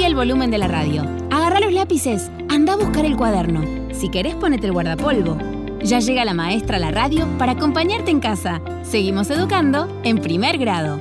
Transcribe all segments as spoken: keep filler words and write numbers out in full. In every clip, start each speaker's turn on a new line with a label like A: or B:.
A: Subí el volumen de la radio. Agarrá los lápices. Anda a buscar el cuaderno. Si querés, ponete el guardapolvo. Ya llega la maestra a la radio para acompañarte en casa. Seguimos educando en primer grado.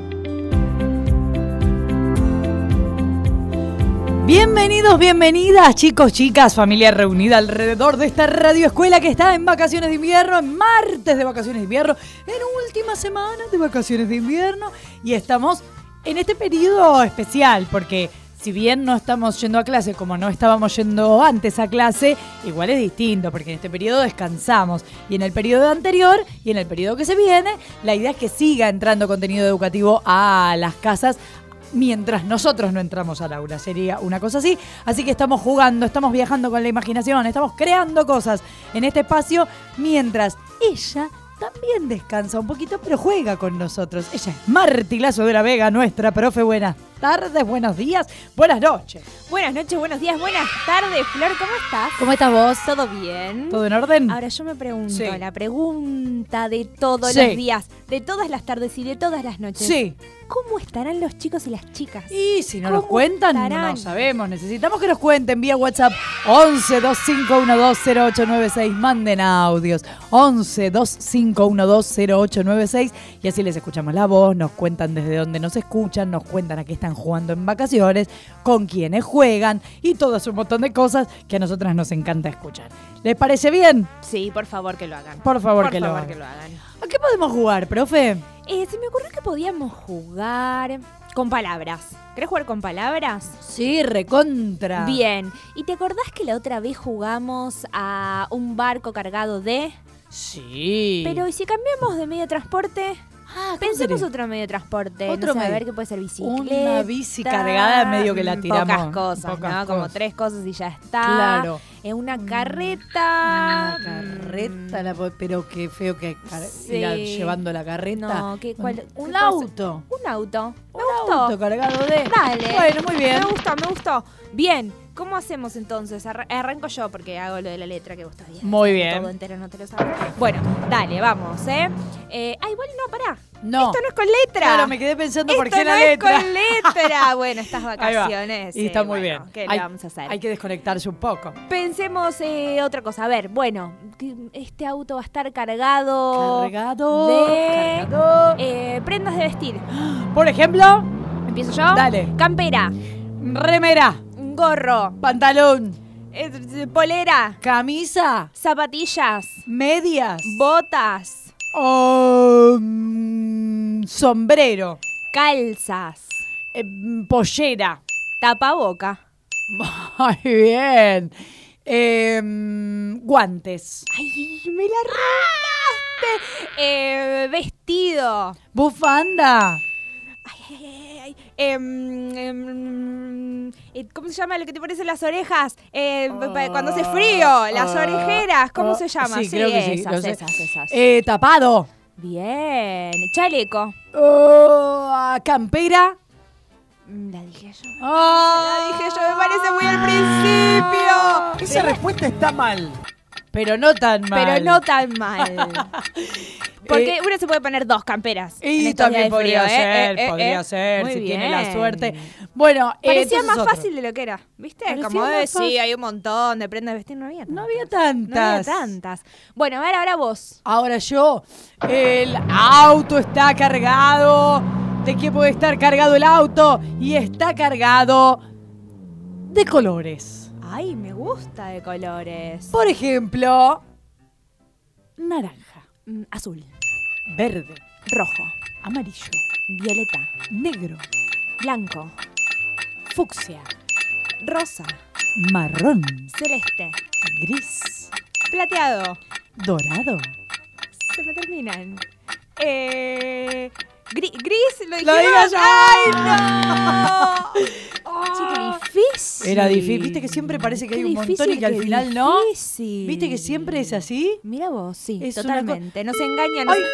B: Bienvenidos, bienvenidas, chicos, chicas, familia reunida alrededor de esta radioescuela que está en vacaciones de invierno, en martes de vacaciones de invierno, en última semana de vacaciones de invierno. Y estamos en este periodo especial porque si bien no estamos yendo a clase como no estábamos yendo antes a clase, igual es distinto porque en este periodo descansamos. Y en el periodo anterior y en el periodo que se viene, la idea es que siga entrando contenido educativo a las casas mientras nosotros no entramos al aula. Sería una cosa así. Así que estamos jugando, estamos viajando con la imaginación, estamos creando cosas en este espacio mientras ella también descansa un poquito, pero juega con nosotros. Ella es Marti Lazo de la Vega, nuestra profe. Buenas tardes, buenos días, buenas noches.
C: Buenas noches, buenos días, buenas tardes. Flor, ¿cómo estás?
B: ¿Cómo estás vos?
C: ¿Todo bien?
B: ¿Todo en orden?
C: Ahora yo me pregunto,
B: Sí.
C: la pregunta de todos
B: Sí.
C: los días, de todas las tardes y de todas las noches.
B: Sí.
C: ¿Cómo estarán los chicos y las chicas?
B: Y si no
C: ¿Cómo
B: nos cuentan,
C: estarán?
B: no sabemos. Necesitamos que nos cuenten vía WhatsApp once dos cinco uno dos cero ocho nueve seis. Manden audios once dos cinco uno dos cero ocho nueve seis y así les escuchamos la voz, nos cuentan desde dónde nos escuchan, nos cuentan a qué están jugando en vacaciones, con quiénes juegan y todo ese montón de cosas que a nosotras nos encanta escuchar. ¿Les parece bien?
C: Sí, por favor que lo hagan.
B: Por favor,
C: por
B: que,
C: favor
B: lo
C: que lo hagan.
B: ¿A qué podemos jugar, profe?
C: Eh, se me ocurrió que podíamos jugar con palabras. ¿Querés jugar con palabras?
B: Sí, recontra.
C: Bien. ¿Y te acordás que la otra vez jugamos a un barco cargado de...?
B: Sí.
C: Pero ¿y si cambiamos de medio de transporte?
B: Ah, ¿cómo
C: Pensemos
B: sería?
C: otro medio de transporte.
B: Otro
C: no sé, a
B: medio.
C: ver qué puede ser bicicleta.
B: Una bici cargada medio que la tiramos.
C: Pocas cosas,
B: Pocas
C: ¿no? Como
B: cosas.
C: tres cosas y ya está.
B: Claro.
C: En una carreta.
B: Una carreta, la po- pero qué feo que car-
C: Sí.
B: ir a- llevando la carreta.
C: No, ¿qué, cuál,
B: Un
C: qué
B: auto.
C: puede ser? Un auto. Me
B: Un
C: gustó.
B: auto cargado de.
C: Dale.
B: Bueno, muy bien.
C: Me gustó, me gustó. Bien. ¿Cómo hacemos entonces? Arra- arranco yo porque hago lo de la letra que vos todavía.
B: Muy bien.
C: Todo entero no te lo sabes. Bueno, dale, vamos, ¿eh? eh ah, igual no, pará.
B: No.
C: Esto no es con letra.
B: Claro, me quedé pensando por
C: Esto
B: qué
C: no
B: la
C: es
B: letra.
C: con letra. Bueno, estas
B: Ahí va.
C: vacaciones.
B: Y está
C: eh,
B: muy
C: bueno,
B: bien.
C: ¿Qué
B: hay,
C: le vamos a hacer?
B: Hay que desconectarse un poco.
C: Pensemos eh, otra cosa. A ver, bueno, que este auto va a estar cargado.
B: Cargado.
C: de
B: Cargado.
C: eh, prendas de vestir.
B: Por ejemplo,
C: ¿Empiezo yo?
B: Dale.
C: Campera,
B: remera,
C: gorro,
B: pantalón,
C: eh, polera,
B: camisa,
C: zapatillas,
B: medias,
C: botas,
B: o, mm, sombrero,
C: calzas,
B: eh, pollera.
C: tapaboca.
B: Muy bien. Eh, guantes.
C: ¡Ay, me la robaste! Eh, vestido.
B: Bufanda.
C: Ay, ay, ay, ay. Em, em, eh, ¿Cómo se llama lo que te pones en las orejas? Eh, pa- cuando hace frío, las
B: ah,
C: orejeras. ¿Cómo
B: ah,
C: se llama?
B: sí, creo que sí,
C: esas,
B: lo sé.
C: esas, esas.
B: Eh, tapado.
C: Bien. Chaleco.
B: Oh, campera.
C: Mm, La dije yo.
B: Ah,
C: La dije yo, me parece muy al principio.
D: Esa respuesta está mal.
B: Pero no tan mal.
C: Pero no tan mal. Porque
B: Eh,
C: uno se puede poner dos camperas. en
B: Y
C: estos días
B: también
C: de frío,
B: podría
C: ¿eh?
B: ser,
C: Eh, eh,
B: podría
C: eh.
B: ser,
C: Muy
B: si tiene
C: bien.
B: la suerte. Bueno, eh,
C: Parecía
B: entonces
C: más
B: otro.
C: fácil de lo que era, ¿viste?
B: Parecía
C: Como
B: más
C: de,
B: fácil.
C: sí, hay un montón de prendas de vestir, no había tantas.
B: No había
C: No había
B: tantas.
C: tantas. Bueno, a ver, ahora vos.
B: Ahora yo, el auto está cargado. ¿De qué puede estar cargado el auto? Y está cargado de colores.
C: Ay, me gusta de colores.
B: Por ejemplo, naranja,
C: Mm, azul,
B: verde,
C: rojo,
B: amarillo,
C: violeta,
B: negro,
C: blanco,
B: fucsia,
C: rosa,
B: marrón,
C: celeste,
B: gris,
C: plateado.
B: dorado.
C: Se me terminan. Eh, gri- gris, lo
B: Lo
C: dijimos.
B: digo yo.
C: ¡Ay, no! Che, qué difícil.
B: Era difícil. ¿Viste que siempre parece que
C: Qué
B: hay un montón
C: difícil,
B: y que al
C: qué
B: final no?
C: difícil.
B: ¿Viste que siempre es así?
C: Mira vos, sí,
B: Es una
C: totalmente. No se engañan.
B: Ay.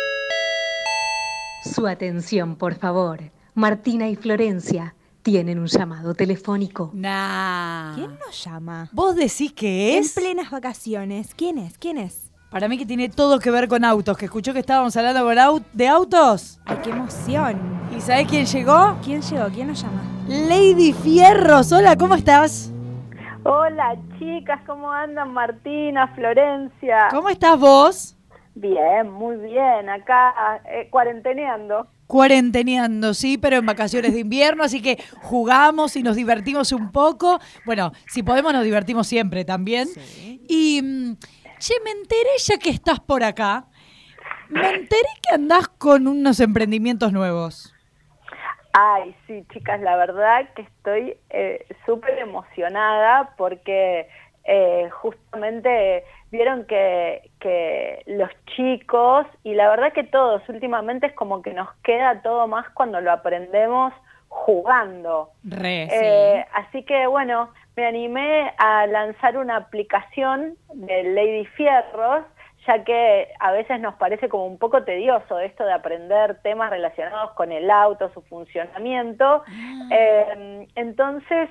E: Su atención, por favor. Martina y Florencia tienen un llamado telefónico.
B: Nah.
C: ¿Quién nos llama?
B: ¿Vos decís que es?
C: En plenas vacaciones. ¿Quién es? ¿Quién es?
B: Para mí que tiene todo que ver con autos, que escuchó que estábamos hablando con au- de autos.
C: Ay, qué emoción.
B: ¿Y sabés quién llegó?
C: ¿Quién llegó? ¿Quién nos llama?
B: Lady Fierros. Hola, ¿cómo estás?
D: Hola chicas, ¿cómo andan? Martina, Florencia.
B: ¿Cómo estás vos?
D: Bien, muy bien, acá eh, cuarenteneando.
B: Cuarenteneando, sí, pero en vacaciones de invierno, así que jugamos y nos divertimos un poco. Bueno, si podemos nos divertimos siempre también. Sí. Y, mm, che, me enteré ya que estás por acá, me enteré que andás con unos emprendimientos nuevos.
D: Ay, sí, chicas, la verdad que estoy eh, súper emocionada porque eh, justamente vieron que, que los chicos, y la verdad que todos, últimamente es como que nos queda todo más cuando lo aprendemos jugando.
B: Re,
D: eh,
B: sí.
D: Así que bueno, me animé a lanzar una aplicación de Lady Fierros, ya que a veces nos parece como un poco tedioso esto de aprender temas relacionados con el auto, su funcionamiento. Ah. Eh, entonces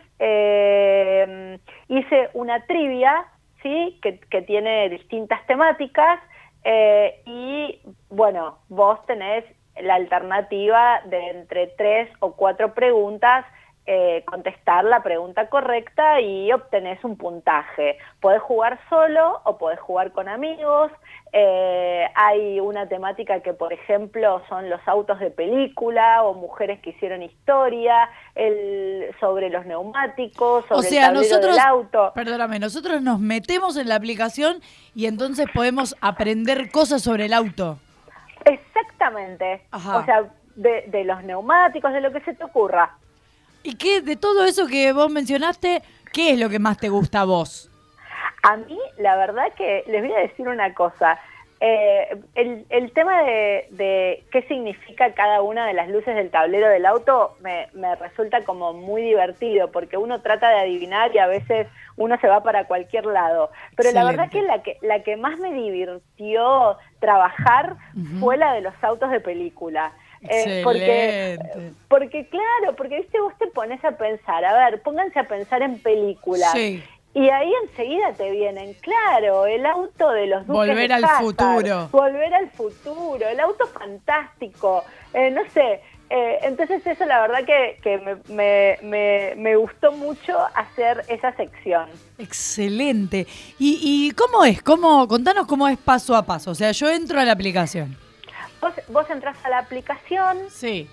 D: eh, hice una trivia, ¿sí? que, que tiene distintas temáticas eh, y bueno, vos tenés la alternativa de entre tres o cuatro preguntas, Eh, contestar la pregunta correcta y obtenés un puntaje. Podés jugar solo o podés jugar con amigos. Eh, hay una temática que, por ejemplo, son los autos de película o mujeres que hicieron historia, el, sobre los neumáticos, sobre
B: o sea,
D: el tablero
B: nosotros,
D: del auto.
B: Perdóname, nosotros nos metemos en la aplicación y entonces podemos aprender cosas sobre el auto.
D: Exactamente.
B: Ajá.
D: O sea, de, de los neumáticos, de lo que se te ocurra.
B: ¿Y qué, de todo eso que vos mencionaste, qué es lo que más te gusta a vos?
D: A mí, la verdad que les voy a decir una cosa. Eh, el, el tema de, de qué significa cada una de las luces del tablero del auto me, me resulta como muy divertido, porque uno trata de adivinar y a veces uno se va para cualquier lado. Pero Excelente. La verdad que la que, la que más me divirtió trabajar uh-huh. fue la de los autos de película. Eh, porque, porque claro, porque viste, vos te pones a pensar, a ver, pónganse a pensar en películas, sí. y ahí enseguida te vienen, claro, el auto de los duques
B: Volver
D: de
B: al
D: Hazard,
B: futuro.
D: Volver al futuro, el auto fantástico, eh, no sé, eh, entonces eso la verdad que, que me, me, me, me gustó mucho hacer esa sección.
B: Excelente. ¿Y, y cómo es? ¿Cómo, contanos cómo es paso a paso, o sea, yo entro a la aplicación.
D: Vos, vos entras a la aplicación,
B: sí.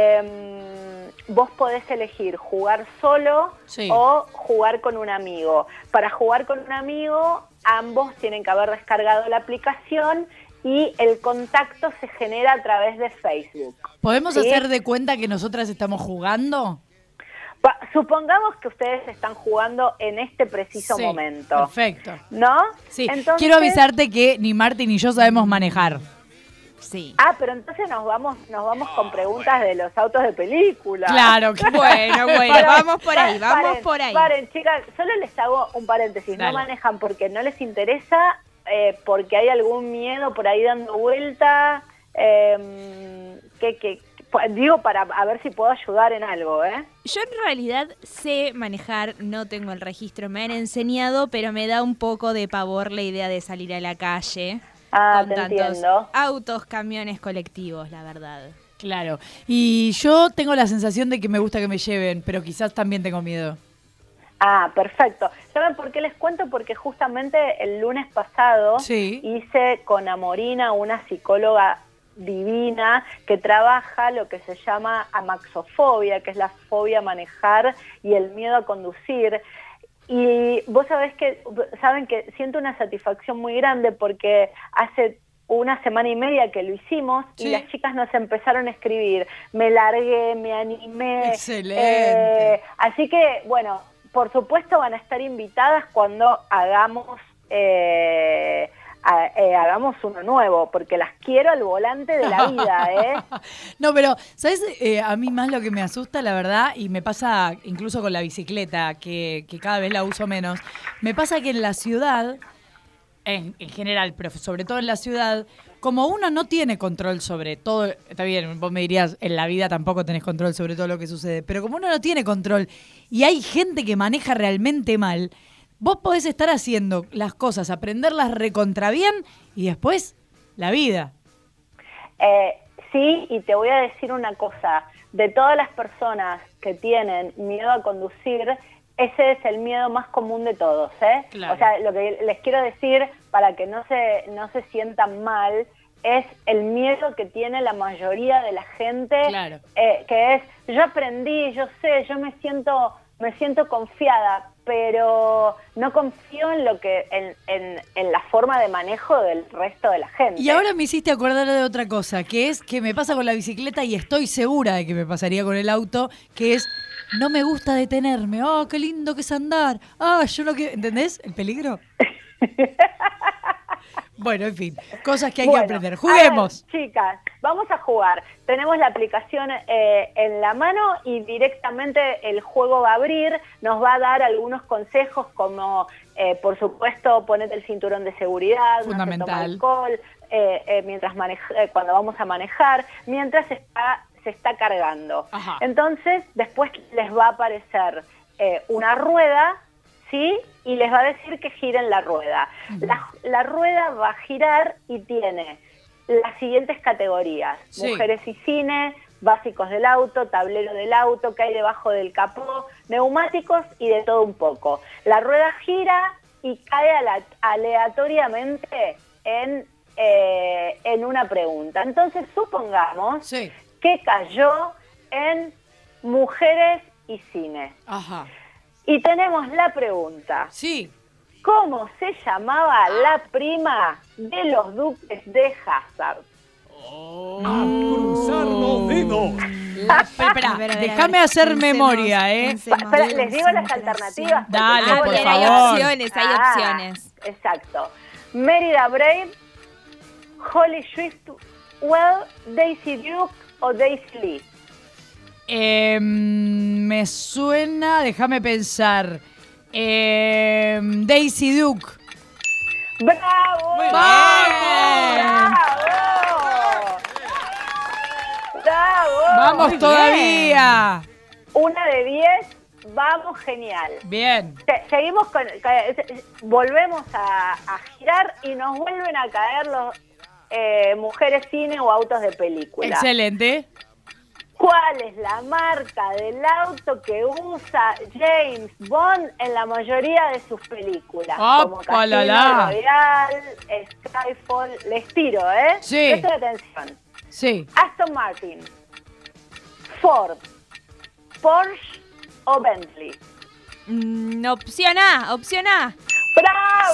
D: eh, vos podés elegir jugar solo sí. o jugar con un amigo. Para jugar con un amigo, ambos tienen que haber descargado la aplicación y el contacto se genera a través de Facebook.
B: ¿Podemos
D: ¿sí?
B: hacer de cuenta que nosotras estamos jugando?
D: Pa- supongamos que ustedes están jugando en este preciso
B: sí,
D: momento.
B: Perfecto.
D: ¿No?
B: Sí.
D: Entonces,
B: quiero avisarte que ni Marti ni yo sabemos manejar.
C: Sí.
D: Ah, pero entonces nos vamos nos vamos con preguntas de los autos de película.
B: Claro, que
C: bueno, bueno,
D: pero,
C: vamos por ahí, vamos
D: paren,
C: por ahí.
D: Paren, chicas, solo les hago un paréntesis. Dale. No manejan porque no les interesa, eh, porque hay algún miedo por ahí dando vuelta, eh, que, que digo para a ver si puedo ayudar en algo, ¿eh?
C: Yo en realidad sé manejar, no tengo el registro, me han enseñado, pero me da un poco de pavor la idea de salir a la calle.
D: Ah,
C: con
D: te
C: tantos
D: entiendo.
C: autos, camiones, colectivos, la verdad.
B: Claro. Y yo tengo la sensación de que me gusta que me lleven, pero quizás también tengo miedo.
D: Ah, perfecto. ¿Saben por qué les cuento? Porque justamente el lunes pasado sí. hice con Amorina, una psicóloga divina, que trabaja lo que se llama amaxofobia, que es la fobia a manejar y el miedo a conducir. Y vos sabés que, saben que siento una satisfacción muy grande porque hace una semana y media que lo hicimos sí. y las chicas nos empezaron a escribir. Me largué, me animé.
B: Excelente.
D: Eh, así que, bueno, por supuesto van a estar invitadas cuando hagamos... Eh, A, eh, hagamos uno nuevo, porque las quiero al volante de la vida, ¿eh?
B: No, pero, ¿sabes? Eh, a mí más lo que me asusta, la verdad, y me pasa incluso con la bicicleta, que, que cada vez la uso menos, me pasa que en la ciudad, en, en general, pero sobre todo en la ciudad, como uno no tiene control sobre todo, está bien, vos me dirías, en la vida tampoco tenés control sobre todo lo que sucede, pero como uno no tiene control y hay gente que maneja realmente mal, vos podés estar haciendo las cosas, aprenderlas recontra bien y después la vida.
D: Eh, sí, y te voy a decir una cosa. De todas las personas que tienen miedo a conducir, ese es el miedo más común de todos, ¿eh?
B: Claro.
D: O sea, lo que les quiero decir, para que no se, no se sientan mal, es el miedo que tiene la mayoría de la gente,
B: Claro.
D: eh, que es, yo aprendí, yo sé, yo me siento, me siento confiada, pero no confío en lo que, en, en, en la forma de manejo del resto de la gente.
B: Y ahora me hiciste acordar de otra cosa, que es que me pasa con la bicicleta y estoy segura de que me pasaría con el auto, que es, no me gusta detenerme. Oh, qué lindo que es andar. Ah, yo no quiero... ¿Entendés el peligro? Bueno, en fin, cosas que hay
D: Bueno,
B: que aprender. Juguemos.
D: A ver, chicas, vamos a jugar. Tenemos la aplicación eh, en la mano y directamente el juego va a abrir. Nos va a dar algunos consejos como, eh, por supuesto, ponete el cinturón de seguridad,
B: Fundamental.
D: no se toma alcohol, eh, eh, mientras maneja, eh, cuando vamos a manejar, mientras está, se está cargando.
B: Ajá.
D: Entonces, después les va a aparecer eh, una rueda, ¿sí? Y les va a decir que giren la rueda. Uh-huh. La, la rueda va a girar y tiene las siguientes categorías. Sí. Mujeres y cine, básicos del auto, tablero del auto, qué hay debajo del capó, neumáticos y de todo un poco. La rueda gira y cae aleatoriamente en, eh, en una pregunta. Entonces, supongamos sí. que cayó en mujeres y cine.
B: Ajá.
D: Y tenemos la pregunta.
B: Sí.
D: ¿Cómo se llamaba la prima de los duques de Hazard?
F: Oh. ¡A cruzar los dedos!
B: La, espera, déjame hacer pensemos, memoria, ¿eh?
D: Pensemos, Espera, les digo las alternativas.
B: Dale, por
C: bien,
B: favor.
C: Hay opciones, hay
D: ah,
C: opciones.
D: Exacto. Mérida Brave, Holly Swiftwell, Daisy Duke o Daisy Lee.
B: Eh, me suena, déjame pensar, eh, Daisy Duke.
D: ¡Bravo!
B: Muy
D: ¡Bravo! ¡Bravo!
B: ¡Vamos todavía!
D: Una de diez, vamos, genial.
B: Bien.
D: Se, seguimos con, volvemos a, a girar y nos vuelven a caer los eh, mujeres, cine o autos de película.
B: Excelente.
D: ¿Cuál es la marca del auto que usa James Bond en la mayoría de sus películas?
B: Oh,
D: como Casino
B: la, la.
D: Royale, Skyfall, les tiro, ¿eh?
B: Sí.
D: Presten atención.
B: Sí.
D: Aston Martin, Ford, Porsche o Bentley.
C: Mm, opción A, opción A.
D: ¡Bravo!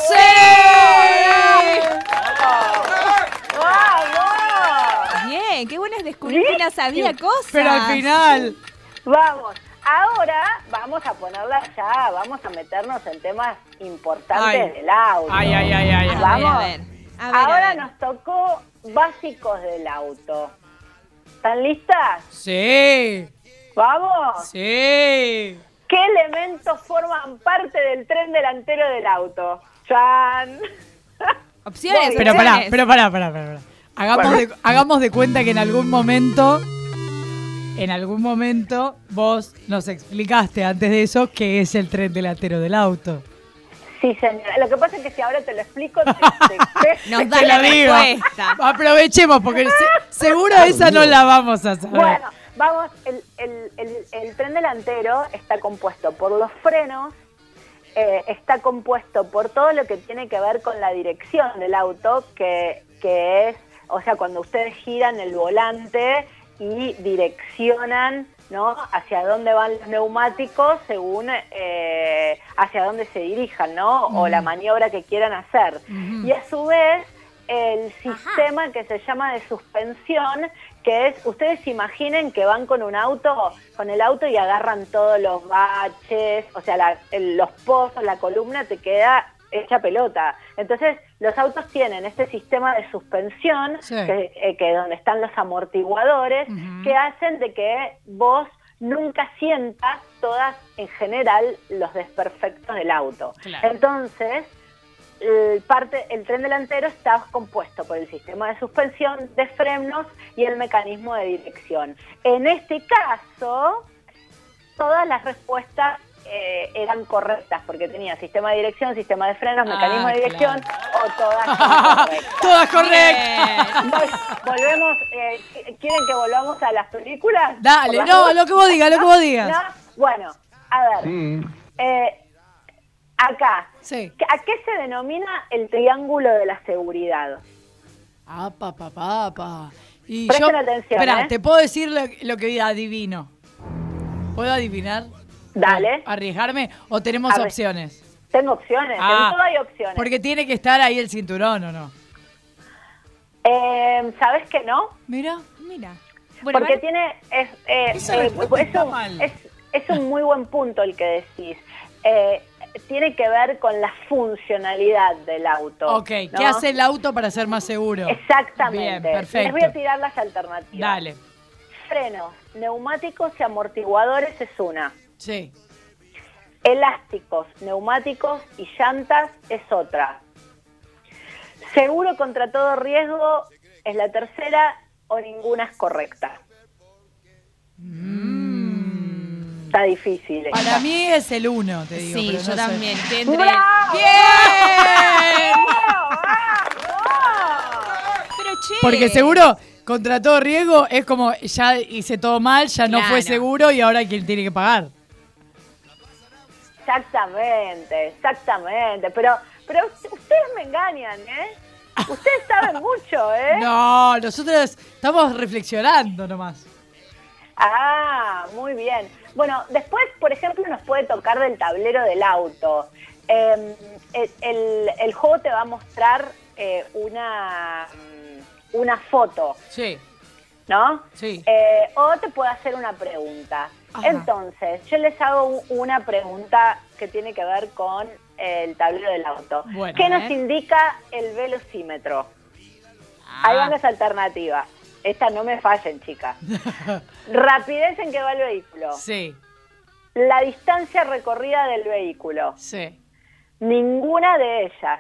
B: ¡Sí!
D: ¡Bravo! ¡Vamos!
C: Bien, qué bueno es descubrir que no sabía cosas.
B: Pero al final...
D: Vamos, ahora vamos a ponerla ya, vamos a meternos en temas importantes
B: ay.
D: del auto.
B: Ay, ay, ay, ay.
C: A
D: Vamos.
C: ver, a ver. A ver,
D: ahora
C: a ver.
D: nos tocó básicos del auto. ¿Están listas?
B: Sí.
D: ¿Vamos?
B: Sí.
D: ¿Qué elementos forman parte del tren delantero del auto? ¡Chan!
C: Opciones,
B: Pero
C: opciones.
B: pará, pero pará, pará, pará. pará. Hagamos,
D: Bueno.
B: de, hagamos de cuenta que en algún momento, en algún momento, vos nos explicaste antes de eso qué es el tren delantero del auto.
D: Sí, señora. Lo que pasa es que si ahora te lo explico, te, te, te,
C: Nos da
B: Te
C: la
B: lo digo.
C: respuesta.
B: Aprovechemos, porque se- seguro esa no la vamos a saber.
D: Bueno, vamos, el, el, el, el tren delantero está compuesto por los frenos, eh, está compuesto por todo lo que tiene que ver con la dirección del auto, que, que es, o sea, cuando ustedes giran el volante y direccionan, ¿no?, hacia dónde van los neumáticos según eh, hacia dónde se dirijan, ¿no? Mm. O la maniobra que quieran hacer. Mm-hmm. Y a su vez, el sistema Ajá. que se llama de suspensión, que es, ustedes imaginen que van con un auto, con el auto y agarran todos los baches, o sea, la, el, los pozos, la columna te queda hecha pelota. Entonces, los autos tienen este sistema de suspensión, sí. que, eh, que donde están los amortiguadores, uh-huh. que hacen de que vos nunca sientas todas, en general, los desperfectos del auto. Claro. Entonces, el, parte, el tren delantero está compuesto por el sistema de suspensión, de frenos y el mecanismo de dirección. En este caso, todas las respuestas eh, eran correctas, porque tenía sistema de dirección, sistema de frenos,
B: Ah,
D: mecanismo de dirección,
B: claro.
D: o todas correctas.
B: Todas correctas.
D: Vol- Volvemos, eh, ¿quieren que volvamos a las películas?
B: Dale,
D: ¿Por las
B: no,
D: dos?
B: lo que vos digas, lo que vos digas.
D: ¿No? Bueno, a ver, eh, acá,
B: Sí.
D: ¿a qué se denomina el triángulo de la seguridad?
B: Ah, pa, pa, pa, pa. Y
D: Presten
B: yo,
D: atención,
B: Esperá,
D: ¿eh?
B: te puedo decir lo, lo que adivino. ¿Puedo adivinar?
D: Dale.
B: ¿Arriesgarme o tenemos
D: A ver.
B: opciones?
D: Tengo opciones,
B: Ah,
D: en todo hay opciones.
B: Porque tiene que estar ahí el cinturón, ¿o no?
D: Eh, ¿Sabes que no?
B: Mira.
C: Mira. Bueno,
D: Porque
C: igual-
D: tiene es, eh,
F: Esa
D: eh,
F: respuesta
D: es,
F: está
D: un,
F: mal.
D: es, es un muy buen punto el que decís. Eh, tiene que ver con la funcionalidad del auto.
B: Ok, ¿qué
D: ¿no?
B: hace el auto para ser más seguro?
D: Exactamente.
B: Bien, perfecto.
D: Les voy a tirar las alternativas.
B: Dale,
D: Frenos, neumáticos y amortiguadores es una.
B: sí.
D: Elásticos, neumáticos y llantas es otra. Seguro contra todo riesgo es la tercera o ninguna es correcta.
B: Mm.
D: Está difícil. esta.
B: Para mí es el uno, te digo.
C: Sí,
B: pero
C: yo
B: no sé.
C: también. Que entre...
D: ¡Bravo!
B: ¡Bien!
C: Pero che.
B: Porque seguro, contra todo riesgo, es como ya hice todo mal, ya no fue
C: Claro.
B: seguro y ahora quién tiene que pagar.
D: Exactamente, exactamente. Pero, pero ustedes me engañan, ¿eh? Ustedes saben mucho, ¿eh?
B: No, nosotros estamos reflexionando nomás.
D: Ah, muy bien. Bueno, después, por ejemplo, nos puede tocar del tablero del auto. Eh, el, el- el juego te va a mostrar eh, una, mm, una foto,
B: Sí,
D: ¿no?
B: sí.
D: Eh, o te puedo hacer una pregunta.
B: Ajá.
D: Entonces, yo les hago u- una pregunta que tiene que ver con el tablero del auto.
B: Bueno,
D: ¿Qué nos
B: ¿eh?
D: indica el velocímetro? Ahí
B: Ah.
D: van las alternativas. Estas no me fallen, chicas. Rapidez en que va el vehículo.
B: Sí,
D: La distancia recorrida del vehículo.
B: sí.
D: Ninguna de ellas.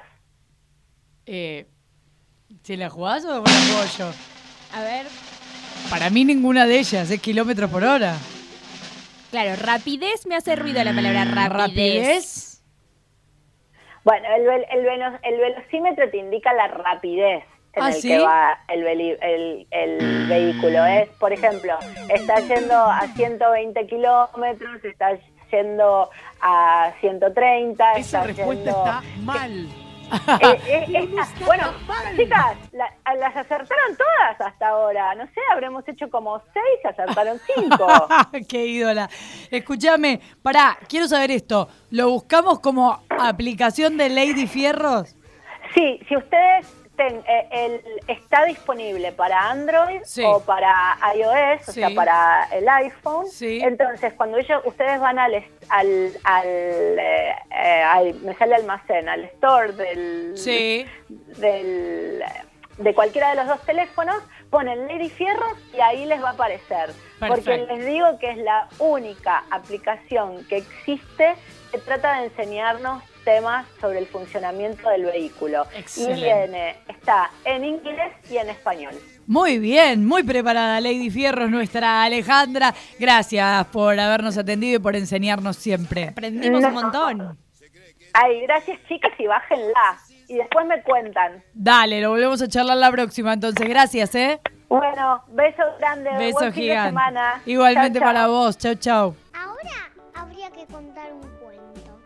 B: Eh, ¿Se la jugás o la juego yo?
C: A ver.
B: Para mí ninguna de ellas, es kilómetros por hora.
C: Claro, rapidez me hace ruido la palabra rapidez.
B: ¿Rapidez?
D: Bueno, el, vel- el, velo- el velocímetro te indica la rapidez en
B: ¿Ah,
D: el
B: sí?
D: que va el, veli- el, el vehículo. Es, por ejemplo, está yendo a ciento veinte kilómetros, está yendo a ciento treinta,
F: Esa
D: está
F: respuesta
D: yendo...
F: está mal.
D: Eh, eh, esa- bueno, chicas, la- las acertaron todas hasta ahora. No sé, habremos hecho como seis, acertaron cinco.
B: ¡Qué ídola! Escúchame, pará, quiero saber esto. ¿Lo buscamos como aplicación de Lady Fierros?
D: Sí, si ustedes ten- eh, el, está disponible para Android
B: Sí.
D: o para iOS, o
B: Sí.
D: sea, para el iPhone.
B: Sí.
D: Entonces, cuando ellos, ustedes van al, est- al, al, eh, eh, al- me sale almacén, al store del,
B: Sí.
D: del, de cualquiera de los dos teléfonos, ponen Lady Fierros y ahí les va a aparecer. Porque
B: Perfecto.
D: les digo que es la única aplicación que existe que trata de enseñarnos temas sobre el funcionamiento del vehículo.
B: Excelente.
D: Y viene, está en inglés y en español.
B: Muy bien, muy preparada Lady Fierros, nuestra Alejandra. Gracias por habernos atendido y por enseñarnos siempre.
C: Aprendimos un montón.
D: Ay, gracias chicas y bájenla. Y después me cuentan.
B: Dale, lo volvemos a charlar la próxima, entonces gracias, ¿eh?
D: Bueno, beso grande,
B: Beso
D: buen fin de
B: gigante.
D: semana.
B: Igualmente
D: Chau, chau.
B: para vos, chau, chau.
G: Ahora habría que contar un cuento.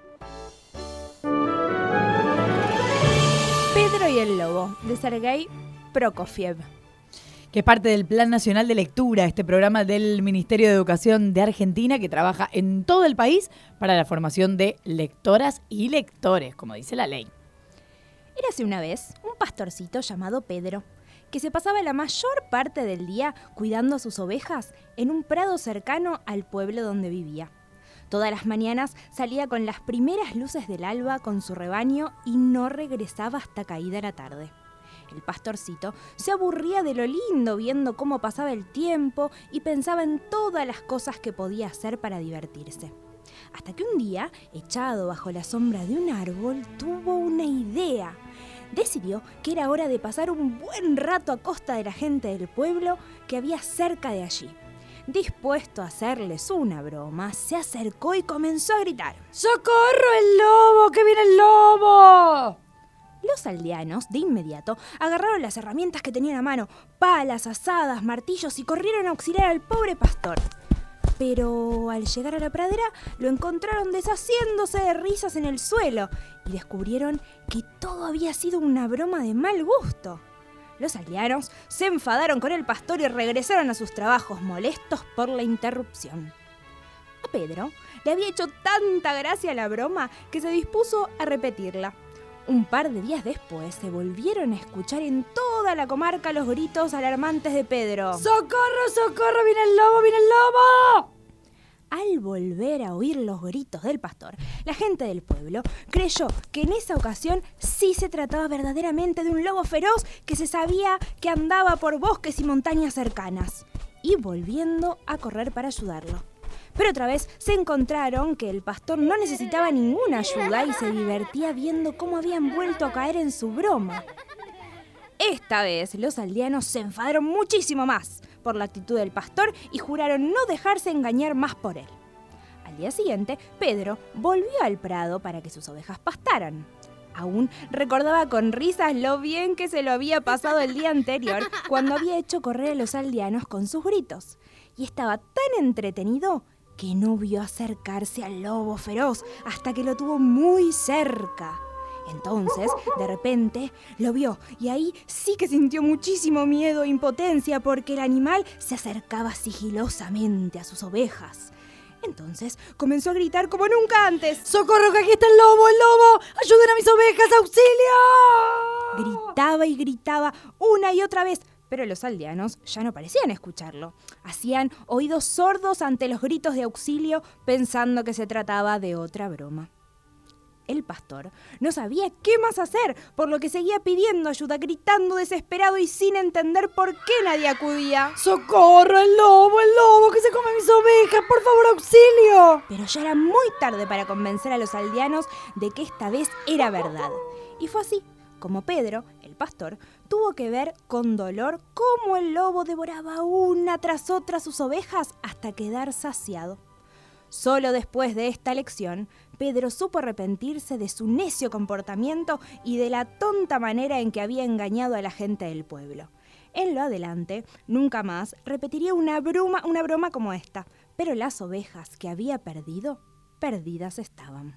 C: Pedro y el lobo, de Sergei Prokofiev.
B: Que es parte del Plan Nacional de Lectura, este programa del Ministerio de Educación de Argentina que trabaja en todo el país para la formación de lectoras y lectores, como dice la ley.
C: Érase una vez un pastorcito llamado Pedro, que se pasaba la mayor parte del día cuidando a sus ovejas en un prado cercano al pueblo donde vivía. Todas las mañanas salía con las primeras luces del alba con su rebaño y no regresaba hasta caída la tarde. El pastorcito se aburría de lo lindo viendo cómo pasaba el tiempo y pensaba en todas las cosas que podía hacer para divertirse. Hasta que un día, echado bajo la sombra de un árbol, tuvo una idea. Decidió que era hora de pasar un buen rato a costa de la gente del pueblo que había cerca de allí. dispuesto a hacerles una broma, se acercó y comenzó a gritar:
B: ¡Socorro, el lobo! ¡Que viene el lobo!
C: Los aldeanos, de inmediato, agarraron las herramientas que tenían a mano, palas, azadas, martillos, y corrieron a auxiliar al pobre pastor. Pero al llegar a la pradera, lo encontraron deshaciéndose de risas en el suelo y descubrieron que todo había sido una broma de mal gusto. Los aldeanos se enfadaron con el pastor y regresaron a sus trabajos, molestos por la interrupción. A Pedro le había hecho tanta gracia la broma que se dispuso a repetirla. Un par de días después se volvieron a escuchar en toda la comarca los gritos alarmantes de Pedro.
B: ¡Socorro, socorro! ¡Viene el lobo, viene el lobo!
C: Al volver a oír los gritos del pastor, la gente del pueblo creyó que en esa ocasión sí se trataba verdaderamente de un lobo feroz que se sabía que andaba por bosques y montañas cercanas, y volviendo a correr para ayudarlo. Pero otra vez se encontraron que el pastor no necesitaba ninguna ayuda y se divertía viendo cómo habían vuelto a caer en su broma. Esta vez los aldeanos se enfadaron muchísimo más por la actitud del pastor y juraron no dejarse engañar más por él. Al día siguiente, Pedro volvió al prado para que sus ovejas pastaran. Aún recordaba con risas lo bien que se lo había pasado el día anterior cuando había hecho correr a los aldeanos con sus gritos. Y estaba tan entretenido que no vio acercarse al lobo feroz hasta que lo tuvo muy cerca. Entonces, de repente, lo vio y ahí sí que sintió muchísimo miedo e impotencia porque el animal se acercaba sigilosamente a sus ovejas. Entonces comenzó a gritar como nunca antes:
B: ¡Socorro, que aquí está el lobo, el lobo! ¡Ayuden a mis ovejas, auxilio!
C: Gritaba y gritaba una y otra vez, pero los aldeanos ya no parecían escucharlo. Hacían oídos sordos ante los gritos de auxilio, pensando que se trataba de otra broma. El pastor no sabía qué más hacer, por lo que seguía pidiendo ayuda, gritando desesperado y sin entender por qué nadie acudía.
B: ¡Socorro, el lobo, el lobo, que se come mis ovejas! ¡Por favor, auxilio!
C: Pero ya era muy tarde para convencer a los aldeanos de que esta vez era verdad. Y fue así como Pedro, el pastor, tuvo que ver con dolor cómo el lobo devoraba una tras otra sus ovejas hasta quedar saciado. Solo después de esta lección, Pedro supo arrepentirse de su necio comportamiento y de la tonta manera en que había engañado a la gente del pueblo. En lo adelante, nunca más repetiría una broma, una broma como esta, pero las ovejas que había perdido, perdidas estaban.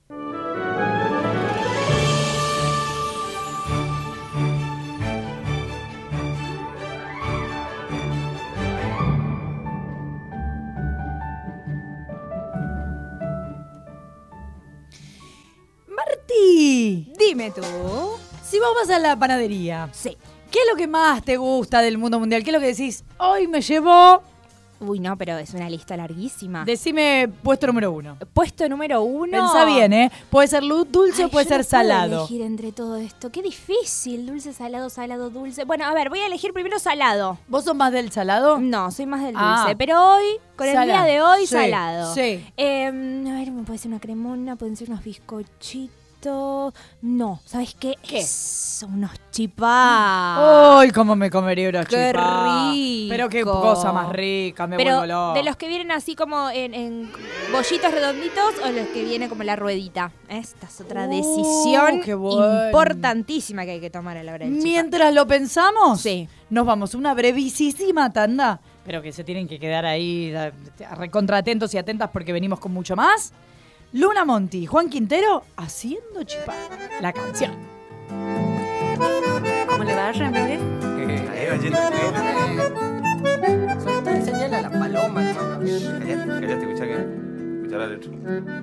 B: Martí,
C: Dime tú.
B: si vos vas a la panadería,
C: Sí.
B: ¿qué es lo que más te gusta del mundo mundial? ¿Qué es lo que decís? Hoy me llevó...
C: Uy, no, pero es una lista larguísima.
B: Decime puesto número uno.
C: Puesto número uno.
B: Pensá bien, ¿eh? Puede ser lu- dulce
C: Ay,
B: o puede
C: yo
B: ser
C: no puedo
B: salado.
C: elegir entre todo esto. Qué difícil. Dulce, salado, salado, dulce. Bueno, a ver, voy a elegir primero salado.
B: ¿Vos sos más del salado?
C: No, soy más del dulce.
B: Ah.
C: Pero hoy, con el
B: Salado.
C: día de hoy,
B: Sí,
C: salado.
B: sí.
C: Eh, a ver, puede ser una cremona, pueden ser unos bizcochitos. No, ¿sabes qué?
B: ¿Qué?
C: Es unos chipá.
B: ¡Ay, cómo me comería una
C: Qué
B: chipá!
C: rico.
B: Pero qué cosa más rica, me
C: Pero
B: vuelvo loco.
C: de los que vienen así como en, en bollitos redonditos o los que vienen como la ruedita. Esta es otra
B: Uh,
C: decisión
B: qué bueno.
C: importantísima que hay que tomar a la hora del chipá.
B: Mientras lo pensamos,
C: Sí.
B: nos vamos a una brevísima tanda, pero que se tienen que quedar ahí a- a recontra atentos y atentas porque venimos con mucho más. Luna Monti y Juan Quintero haciendo chipá, la canción.
H: ¿Cómo le va, Ramírez?
I: Eh, oyendo,
H: Soltá enseñarle a la paloma, hermano.
I: Callate, callate, escucha que. Escucha la letra.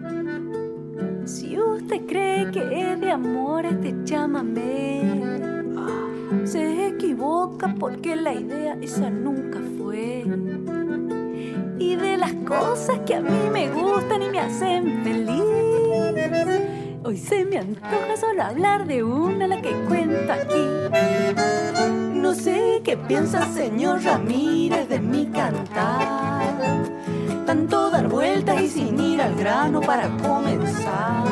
H: Si usted cree que es de amor este chamamé, se equivoca porque la idea esa nunca fue. Y de las cosas que a mí me gustan y me hacen feliz, hoy se me antoja solo hablar de una, la que cuento aquí. No sé qué piensa el señor Ramírez de mi cantar, tanto dar vueltas y sin ir al grano para comenzar.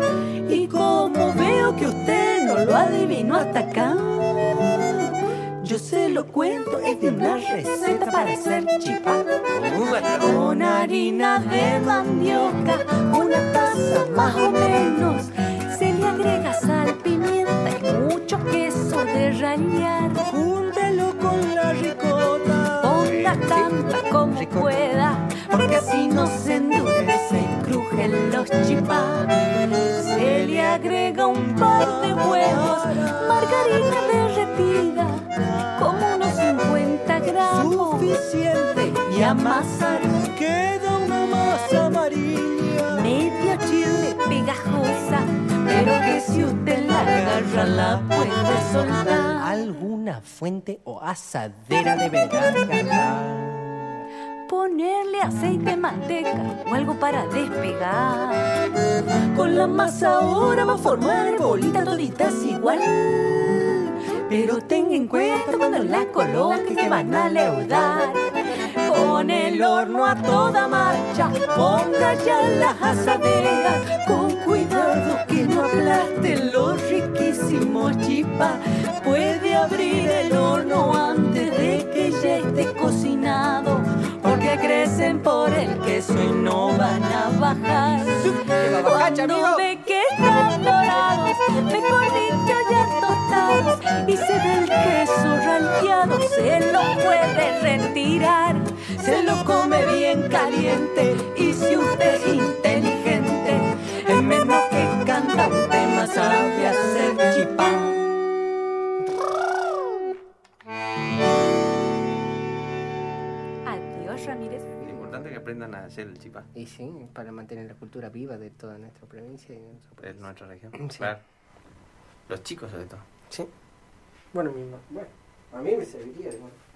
H: Y como veo que usted no lo adivinó hasta acá, yo se lo cuento, es de una receta para hacer chipá. Con harina de mandioca, una taza más o menos, se le agrega sal, pimienta y mucho queso de rallar.
J: Júntelo con la ricota,
H: ponga tanta como
J: ricota.
H: pueda, porque así no se endurece y crujen los chipá. Se le agrega un par de huevos, margarina derretida, como unos cincuenta gramos.
J: Suficiente.
H: Y amasar.
J: Queda una masa amarilla,
H: medio chile pegajosa, pero que si usted la agarra la puede soltar.
J: Alguna fuente o asadera deberá agarrar.
H: Ponerle aceite, manteca o algo para despegar. Con la masa ahora va a formar bolitas toditas igual. Pero ten en cuenta cuando la coloques que van a leudar. Con el horno a toda marcha, ponga ya las asaderas. Con cuidado que no aplaste los riquísimos chipá. Puede abrir el horno antes de que ya esté cocinado, porque crecen por el queso y no van a bajar. Cuando ve que están dorados, mejor dicho ya tostados, y se ve el queso ralteado, se lo puede retirar. Se lo come bien caliente, y si usted es inteligente, en menos que canta un tema sabe hacer chipá. Adiós, Ramírez.
I: Es importante que aprendan a hacer el chipá.
K: Y sí, para mantener la cultura viva de toda nuestra provincia y de nuestro país.
I: De nuestra región.
K: Sí.
I: Claro. Los chicos sobre todo.
K: Sí. Bueno, mi, bueno, a mí me serviría de bueno.